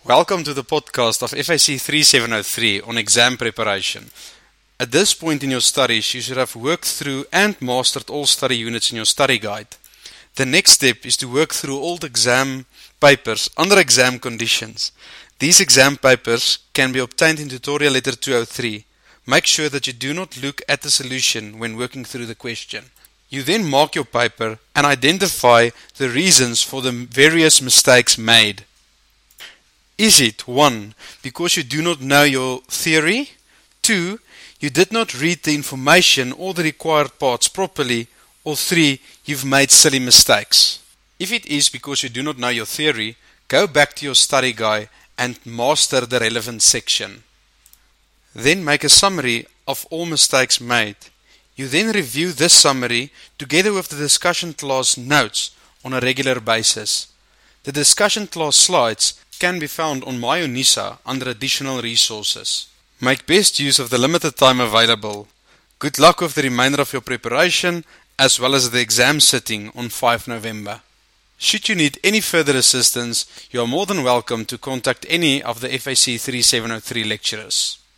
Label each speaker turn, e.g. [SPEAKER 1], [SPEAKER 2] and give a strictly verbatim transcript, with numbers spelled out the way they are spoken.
[SPEAKER 1] Welcome to the podcast of F A C thirty-seven oh three on exam preparation. At this point in your studies, you should have worked through and mastered all study units in your study guide. The next step is to work through all the exam papers under exam conditions. These exam papers can be obtained in tutorial letter two oh three. Make sure that you do not look at the solution when working through the question. You then mark your paper and identify the reasons for the various mistakes made. Is it one, because you do not know your theory? two. You did not read the information or the required parts properly? Or three. You've made silly mistakes. If it is because you do not know your theory, go back to your study guide and master the relevant section. Then make a summary of all mistakes made. You then review this summary together with the discussion class notes on a regular basis. The discussion class slides can be found on my Unisa under additional resources. Make best use of the limited time available. Good luck with the remainder of your preparation as well as the exam sitting on the fifth of November. Should you need any further assistance, you are more than welcome to contact any of the F A C thirty-seven oh three lecturers.